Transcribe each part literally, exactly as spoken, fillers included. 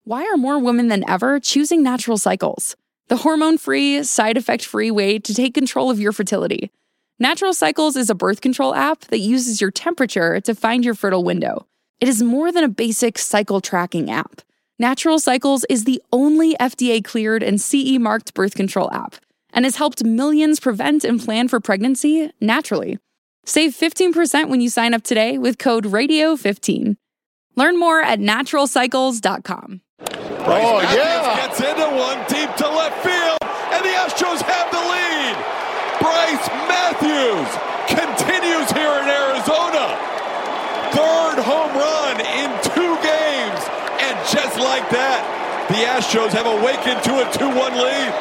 why are more women than ever choosing Natural Cycles? The hormone-free, side-effect-free way to take control of your fertility. Natural Cycles is a birth control app that uses your temperature to find your fertile window. It is more than a basic cycle tracking app. Natural Cycles is the only F D A-cleared and C E-marked birth control app and has helped millions prevent and plan for pregnancy naturally. Save fifteen percent when you sign up today with code radio fifteen. Learn more at natural cycles dot com. Bryce oh, Matthews yeah. gets into one deep to left field, and the Astros have the lead. Bryce Matthews continues here in Arizona. Third home run in two games, and just like that, the Astros have awakened to a two one lead.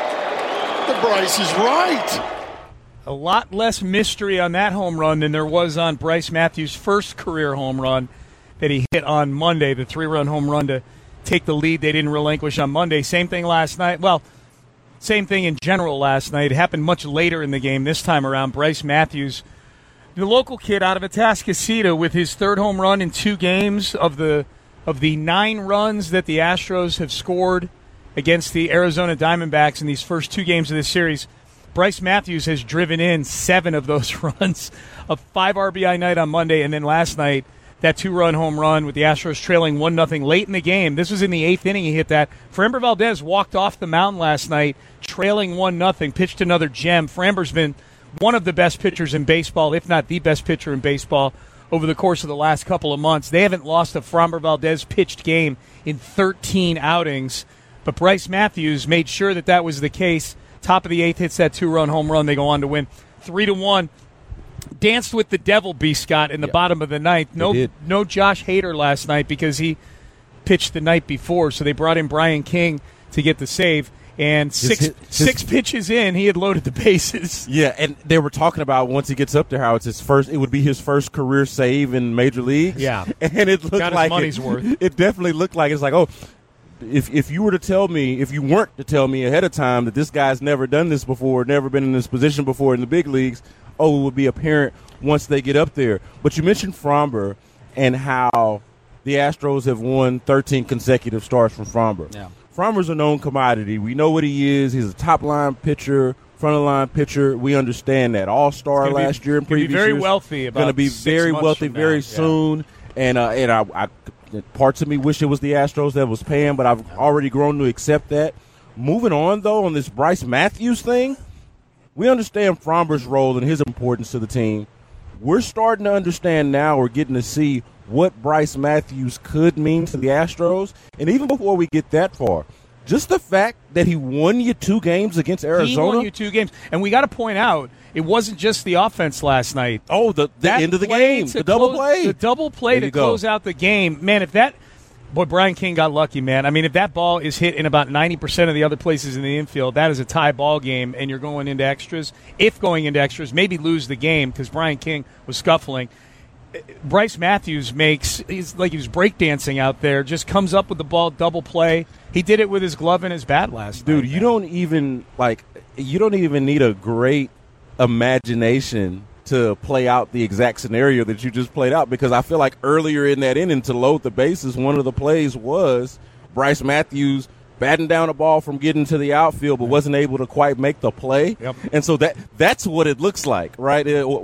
The Bryce is right. A lot less mystery on that home run than there was on Bryce Matthews' first career home run that he hit on Monday, the three-run home run to take the lead they didn't relinquish on Monday. Same thing last night. Well, same thing in general last night. It happened much later in the game this time around. Bryce Matthews, the local kid out of Atascocita, with his third home run in two games of the of the nine runs that the Astros have scored against the Arizona Diamondbacks in these first two games of this series. Bryce Matthews has driven in seven of those runs, a five R B I night on Monday, and then last night, that two-run home run with the Astros trailing one nothing late in the game. This was in the eighth inning he hit that. Framber Valdez walked off the mound last night trailing one nothing, pitched another gem. Framber's been one of the best pitchers in baseball, if not the best pitcher in baseball, over the course of the last couple of months. They haven't lost a Framber Valdez pitched game in thirteen outings, but Bryce Matthews made sure that that was the case. Top of the eighth, hits that two-run home run. They go on to win three to one. Danced with the devil, B. Scott, in the yep. bottom of the ninth. No, no Josh Hader last night because he pitched the night before, so they brought in Brian King to get the save. And six his, his, six pitches in, he had loaded the bases. Yeah, and they were talking about once he gets up there how it's his first. It would be his first career save in major leagues. Yeah, and it looked Got like his money's it, worth. It definitely looked like it's like oh. If if you were to tell me, if you weren't to tell me ahead of time that this guy's never done this before, never been in this position before in the big leagues, oh, it would be apparent once they get up there. But you mentioned Framber and how the Astros have won thirteen consecutive starts from Framber. Yeah. Framber's a known commodity. We know what he is. He's a top-line pitcher, front-of-line pitcher. We understand that. All-star last be, year and previous be very years. wealthy about Going to be six very months wealthy from very now. soon. Yeah. And, uh, and I, I parts of me wish it was the Astros that was paying, but I've already grown to accept that. Moving on, though, on this Bryce Matthews thing, we understand Framber's role and his importance to the team. We're starting to understand now, we're getting to see what Bryce Matthews could mean to the Astros. And even before we get that far, just the fact that he won you two games against Arizona. He won you two games. And we got to point out, it wasn't just the offense last night. Oh, the, the end of the game, the double close, play. The double play to close out the game. Man, if that – boy, Brian King got lucky, man. I mean, if that ball is hit in about ninety percent of the other places in the infield, that is a tie ball game, and you're going into extras. If going into extras, maybe lose the game because Brian King was scuffling. Bryce Matthews makes – he's like he was breakdancing out there, just comes up with the ball, double play. He did it with his glove and his bat last Dude, night. Dude, you don't even – like, you don't even need a great – imagination to play out the exact scenario that you just played out, because I feel like earlier in that inning to load the bases, one of the plays was Bryce Matthews batting down a ball from getting to the outfield but wasn't able to quite make the play. Yep. And so that that's what it looks like, right?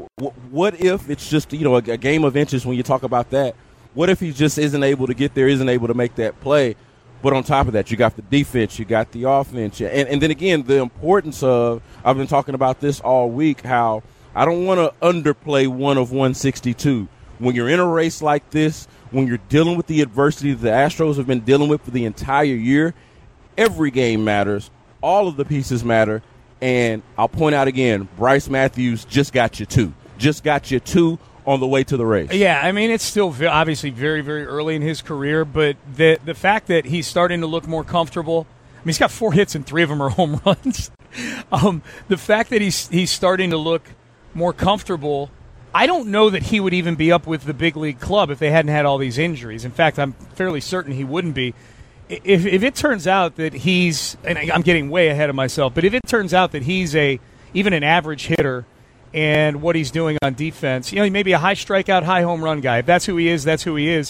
What if it's just, you know, a, a game of inches when you talk about that? What if he just isn't able to get there, isn't able to make that play? But on top of that, you got the defense, you got the offense. And, and then, again, the importance of – I've been talking about this all week, how I don't want to underplay one of one sixty-two. When you're in a race like this, when you're dealing with the adversity that the Astros have been dealing with for the entire year, every game matters. All of the pieces matter. And I'll point out again, Bryce Matthews just got you two. Just got you two on the way to the race. Yeah, I mean, it's still v- obviously very, very early in his career, but the the fact that he's starting to look more comfortable, I mean, he's got four hits and three of them are home runs. um, the fact that he's he's starting to look more comfortable, I don't know that he would even be up with the big league club if they hadn't had all these injuries. In fact, I'm fairly certain he wouldn't be. If, if it turns out that he's, and I'm getting way ahead of myself, but if it turns out that he's a even an average hitter, and what he's doing on defense, you know, he may be a high strikeout, high home run guy. If that's who he is, that's who he is.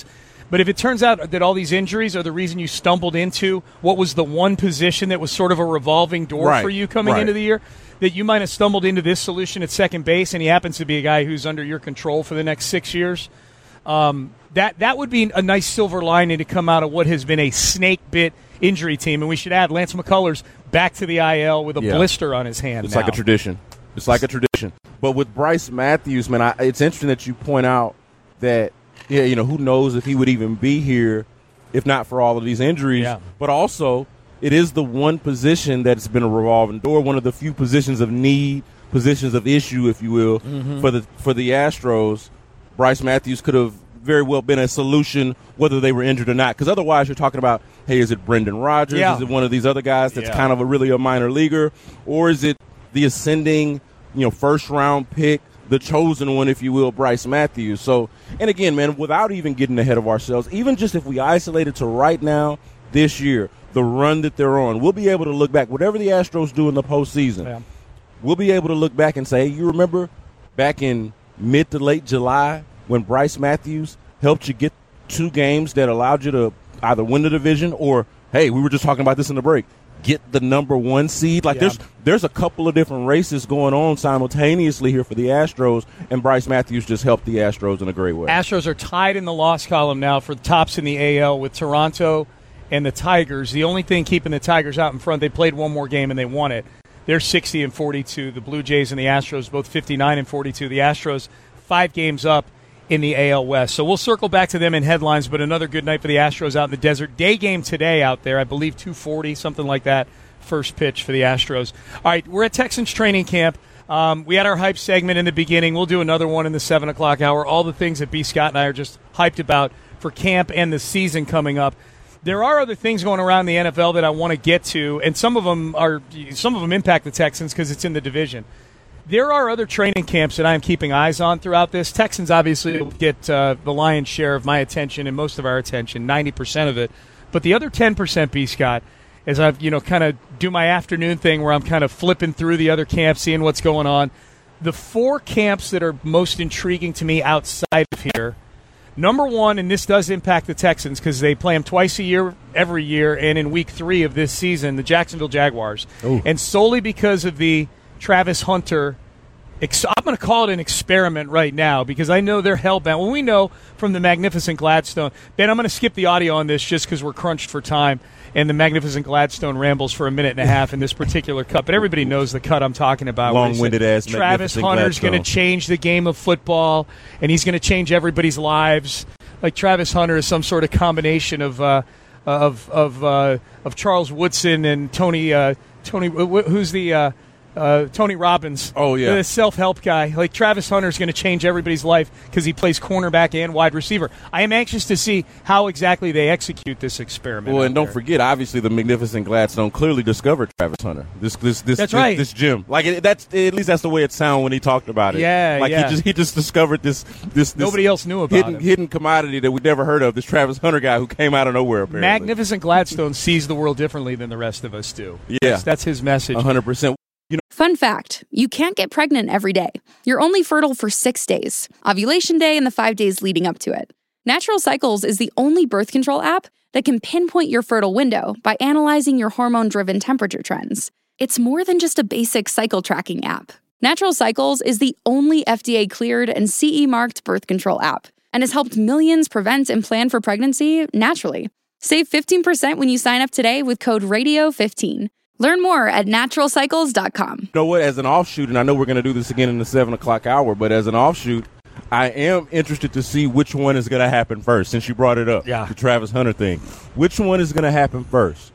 But if it turns out that all these injuries are the reason you stumbled into what was the one position that was sort of a revolving door right. for you coming right. into the year, that you might have stumbled into this solution at second base, and he happens to be a guy who's under your control for the next six years, um, that, that would be a nice silver lining to come out of what has been a snake-bit injury team. And we should add Lance McCullers back to the I L with a yeah. blister on his hand. It's now. like a tradition. It's like a tradition. But with Bryce Matthews, man, I, it's interesting that you point out that, yeah, you know, who knows if he would even be here if not for all of these injuries. Yeah. But also, it is the one position that's been a revolving door, one of the few positions of need, positions of issue, if you will, mm-hmm. for the for the Astros. Bryce Matthews could have very well been a solution whether they were injured or not, because otherwise you're talking about, hey, is it Brendan Rodgers? Yeah. Is it one of these other guys that's yeah. kind of a really a minor leaguer? Or is it the ascending, you know, first-round pick, the chosen one, if you will, Bryce Matthews? So, and again, man, without even getting ahead of ourselves, even just if we isolate it to right now, this year, the run that they're on, we'll be able to look back, whatever the Astros do in the postseason, yeah. we'll be able to look back and say, hey, you remember back in mid to late July when Bryce Matthews helped you get two games that allowed you to either win the division or, hey, we were just talking about this in the break, get the number one seed. Like, yeah. there's there's a couple of different races going on simultaneously here for the Astros, and Bryce Matthews just helped the Astros in a great way. Astros are tied in the loss column now for the tops in the A L with Toronto and the Tigers. The only thing keeping the Tigers out in front, they played one more game and they won it. They're sixty and forty-two. The Blue Jays and the Astros both fifty-nine and forty-two. The Astros five games up in the A L West. So we'll circle back to them in headlines, but another good night for the Astros out in the desert. Day game today out there, I believe two forty, something like that, first pitch for the Astros. All right, we're at Texans training camp. Um, we had our hype segment in the beginning. We'll do another one in the seven o'clock hour. All the things that B. Scott and I are just hyped about for camp and the season coming up. There are other things going around the N F L that I want to get to, and some of them are some of them impact the Texans because it's in the division. There are other training camps that I am keeping eyes on throughout this. Texans obviously will get uh, the lion's share of my attention and most of our attention, ninety percent of it. But the other ten percent, B. Scott, as I've, you know, kind of do my afternoon thing where I'm kind of flipping through the other camps, seeing what's going on. The four camps that are most intriguing to me outside of here, number one, and this does impact the Texans because they play them twice a year, every year, and in week three of this season, the Jacksonville Jaguars. Ooh. And solely because of the Travis Hunter, ex- I'm going to call it an experiment right now because I know they're hell-bent. Well, we know from the Magnificent Gladstone. Ben, I'm going to skip the audio on this just because we're crunched for time, and the Magnificent Gladstone rambles for a minute and a half in this particular cut. But everybody knows the cut I'm talking about. Long-winded ass Travis Hunter's going to change the game of football, and he's going to change everybody's lives. Like Travis Hunter is some sort of combination of uh, of of uh, of Charles Woodson and Tony uh, Tony. Who's the uh, Uh, Tony Robbins. Oh, yeah. The self-help guy. Like, Travis Hunter's going to change everybody's life because he plays cornerback and wide receiver. I am anxious to see how exactly they execute this experiment. Well, and don't there. forget, obviously, the Magnificent Gladstone clearly discovered Travis Hunter. This, this, this, that's this, right. This gym, like it, that's at least that's the way it sounded when he talked about it. Yeah, like yeah. he just he just discovered this this, this nobody else knew about hidden him. hidden commodity that we'd never heard of. This Travis Hunter guy who came out of nowhere. Apparently, Magnificent Gladstone sees the world differently than the rest of us do. Yeah, that's, that's his message. one hundred percent. You know, fun fact, you can't get pregnant every day. You're only fertile for six days, ovulation day and the five days leading up to it. Natural Cycles is the only birth control app that can pinpoint your fertile window by analyzing your hormone-driven temperature trends. It's more than just a basic cycle tracking app. Natural Cycles is the only F D A-cleared and C E-marked birth control app and has helped millions prevent and plan for pregnancy naturally. Save fifteen percent when you sign up today with code radio fifteen. Learn more at natural cycles dot com. You know what? As an offshoot, and I know we're going to do this again in the seven o'clock hour, but as an offshoot, I am interested to see which one is going to happen first, since you brought it up, yeah. the Travis Hunter thing. Which one is going to happen first?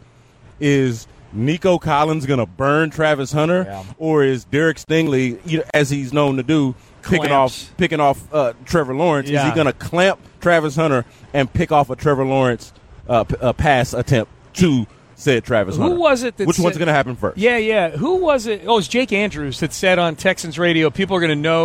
Is Nico Collins going to burn Travis Hunter, yeah. or is Derek Stingley, you know, as he's known to do, picking Clamps. off picking off uh, Trevor Lawrence? Yeah. Is he going to clamp Travis Hunter and pick off a Trevor Lawrence uh, p- uh, pass attempt to said Travis Hunter? Who was it that Which said, one's going to happen first? Yeah, yeah. Who was it? Oh, it was Jake Andrews that said on Texans radio, people are going to know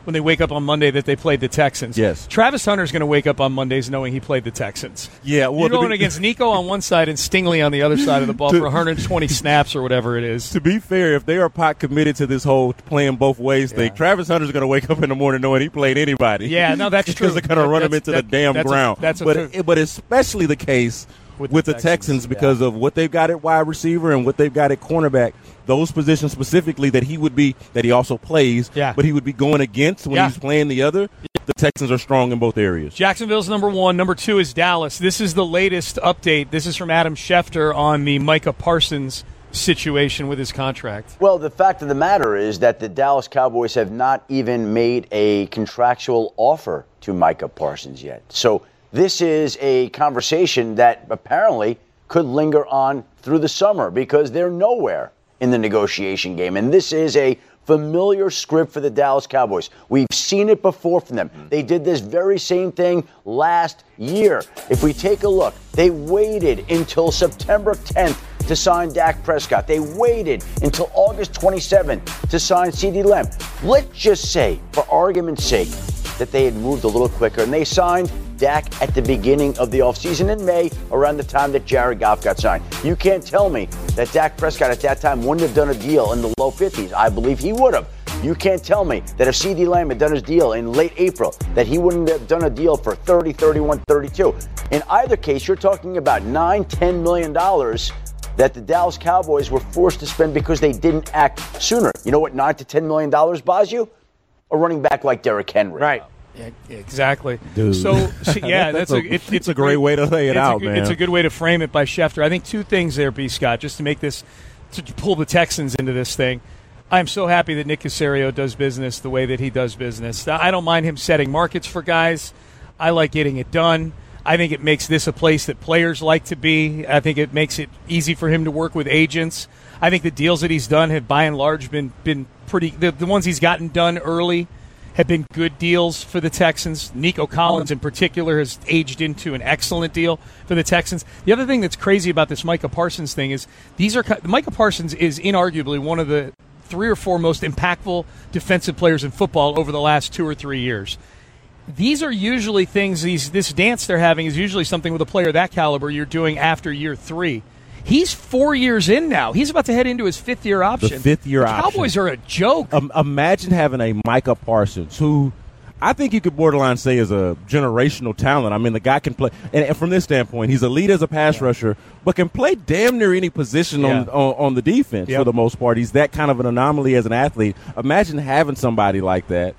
when they wake up on Monday that they played the Texans. Yes. Travis Hunter's going to wake up on Mondays knowing he played the Texans. Yeah, well, You're going be, against Nico on one side and Stingley on the other side of the ball to, for one hundred twenty snaps or whatever it is. To be fair, if they are pot committed to this whole playing both ways yeah. thing, Travis Hunter's going to wake up in the morning knowing he played anybody. Yeah, no, that's true. Because they're going to run him into that, the damn that's ground. A, that's a, but, but especially the case with, with the, the Texans, Texans because yeah. of what they've got at wide receiver and what they've got at cornerback. Those positions specifically that he would be, that he also plays, yeah. but he would be going against when yeah. he's playing the other. The Texans are strong in both areas. Jacksonville's number one. Number two is Dallas. This is the latest update. This is from Adam Schefter on the Micah Parsons situation with his contract. Well, the fact of the matter is that the Dallas Cowboys have not even made a contractual offer to Micah Parsons yet. So this is a conversation that apparently could linger on through the summer because they're nowhere in the negotiation game. And this is a familiar script for the Dallas Cowboys. We've seen it before from them. They did this very same thing last year. If we take a look, they waited until September tenth to sign Dak Prescott. They waited until August twenty-seventh to sign CeeDee Lamb. Let's just say, for argument's sake, that they had moved a little quicker and they signed Dak at the beginning of the offseason in May, around the time that Jared Goff got signed. You can't tell me that Dak Prescott at that time wouldn't have done a deal in the low fifties. I believe he would have. You can't tell me that if CeeDee Lamb had done his deal in late April, that he wouldn't have done a deal for thirty, thirty-one, thirty-two. In either case, you're talking about nine, ten million dollars that the Dallas Cowboys were forced to spend because they didn't act sooner. You know what nine to ten million dollars buys you? A running back like Derrick Henry. Right. Yeah, exactly. Dude. So, yeah, that's, that's a, a it, it's a great way to lay it out, a, man. It's a good way to frame it by Schefter. I think two things there, B. Scott, just to make this, to pull the Texans into this thing. I'm so happy that Nick Caserio does business the way that he does business. I don't mind him setting markets for guys. I like getting it done. I think it makes this a place that players like to be. I think it makes it easy for him to work with agents. I think the deals that he's done have, by and large, been been pretty. The, the ones he's gotten done early have been good deals for the Texans. Nico Collins, in particular, has aged into an excellent deal for the Texans. The other thing that's crazy about this Micah Parsons thing is these are Micah Parsons is inarguably one of the three or four most impactful defensive players in football over the last two or three years. These are usually things, these this dance they're having is usually something with a player of that caliber you're doing after year three. He's four years in now. He's about to head into his fifth-year option. The fifth-year the option. Cowboys are a joke. Um, imagine having a Micah Parsons, who I think you could borderline say is a generational talent. I mean, the guy can play. And, and from this standpoint, he's elite as a pass yeah. rusher, but can play damn near any position yeah. on, on on the defense yep. for the most part. He's that kind of an anomaly as an athlete. Imagine having somebody like that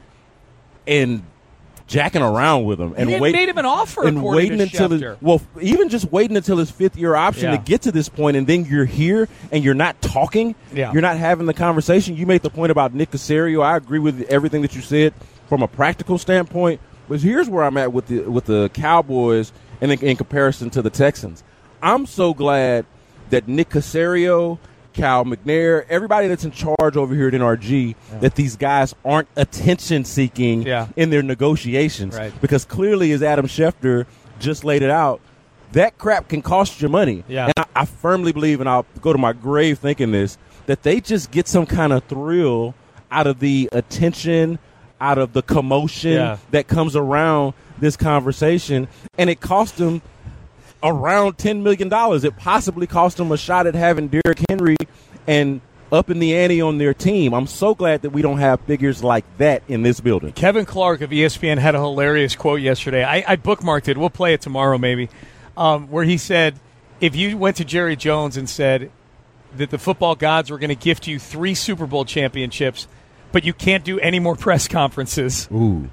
and jacking around with him and he wait, made him an offer and waiting to until his, well, even just waiting until his fifth year option yeah. to get to this point, and then you're here and you're not talking, yeah. you're not having the conversation. You made the point about Nick Caserio. I agree with everything that you said from a practical standpoint. But here's where I'm at with the with the Cowboys and in, in comparison to the Texans. I'm so glad that Nick Caserio, Cal McNair, everybody that's in charge over here at N R G, yeah. that these guys aren't attention-seeking yeah. in their negotiations. Right. Because clearly, as Adam Schefter just laid it out, that crap can cost you money. Yeah. And I, I firmly believe, and I'll go to my grave thinking this, that they just get some kind of thrill out of the attention, out of the commotion yeah. that comes around this conversation, and it cost them around ten million dollars. It possibly cost them a shot at having Derrick Henry and up in the ante on their team. I'm so glad that we don't have figures like that in this building. Kevin Clark of E S P N had a hilarious quote yesterday. I, I bookmarked it. We'll play it tomorrow maybe, um, where he said, if you went to Jerry Jones and said that the football gods were going to gift you three Super Bowl championships, but you can't do any more press conferences. Ooh.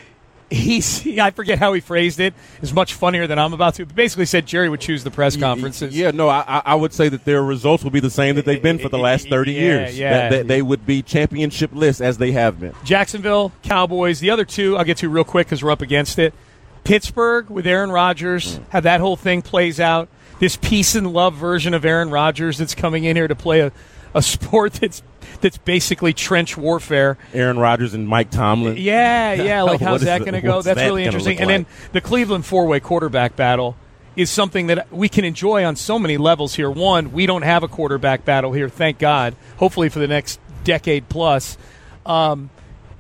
He's, I forget how he phrased it. It's much funnier than I'm about to. But basically said Jerry would choose the press conferences. Yeah, no, I, I would say that their results will be the same that they've been for the last thirty yeah, years. Yeah. That, that they would be championship lists as they have been. Jacksonville, Cowboys. The other two I'll get to real quick because we're up against it. Pittsburgh with Aaron Rodgers, how that whole thing plays out. This peace and love version of Aaron Rodgers that's coming in here to play a, a sport that's that's basically trench warfare. Aaron Rodgers and Mike Tomlin. Yeah, yeah. Like, how's that going to go? That's that really interesting. And like? then the Cleveland four-way quarterback battle is something that we can enjoy on so many levels here. One, we don't have a quarterback battle here, thank God, hopefully for the next decade plus. Um,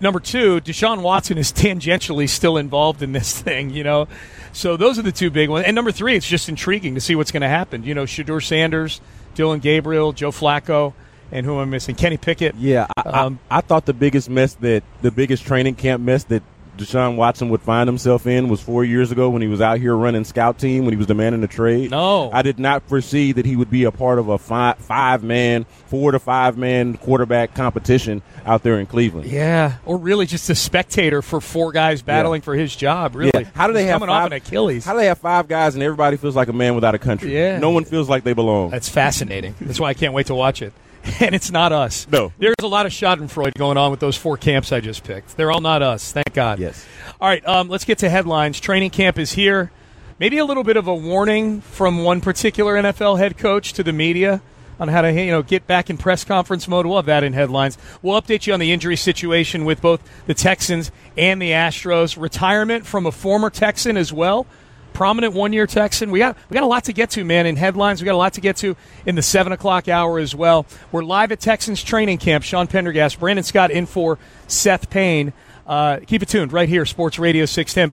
number two, Deshaun Watson is tangentially still involved in this thing, you know. So those are the two big ones. And number three, it's just intriguing to see what's going to happen. You know, Shedeur Sanders, Dylan Gabriel, Joe Flacco, and who am I missing? Kenny Pickett. Yeah, I, um, I, I thought the biggest mess that the biggest training camp mess that Deshaun Watson would find himself in was four years ago when he was out here running scout team, when he was demanding a trade. No. I did not foresee that he would be a part of a five, five-man, four- to five-man quarterback competition out there in Cleveland. Yeah, or really just a spectator for four guys battling yeah. for his job, really. Yeah. How do they He's have coming five, off an Achilles? How do they have five guys and everybody feels like a man without a country? Yeah. No one feels like they belong. That's fascinating. That's why I can't wait to watch it. And it's not us. No. There's a lot of schadenfreude going on with those four camps I just picked. They're all not us, thank God. Yes. All right, um, let's get to headlines. Training camp is here. Maybe a little bit of a warning from one particular N F L head coach to the media on how to, you know, get back in press conference mode. We'll have that in headlines. We'll update you on the injury situation with both the Texans and the Astros. Retirement from a former Texan as well. Prominent one-year Texan. We got we got a lot to get to, man, in headlines. We got a lot to get to in the seven o'clock hour as well. We're live at Texans training camp. Sean Pendergast, Brandon Scott in for Seth Payne. Uh, keep it tuned right here, Sports Radio six ten.